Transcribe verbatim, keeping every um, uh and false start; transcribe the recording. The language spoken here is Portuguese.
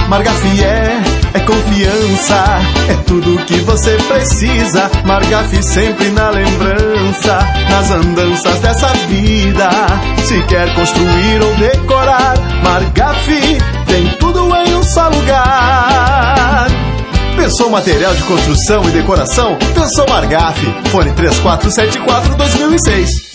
Margaf é, é confiança, é tudo que você precisa. Margaf sempre na lembrança, nas andanças dessa vida. Se quer construir ou decorar, Margaf tem tudo em um só lugar. Pensou material de construção e decoração? Pensou Margaf. Fone três quatro sete quatro dois mil e seis.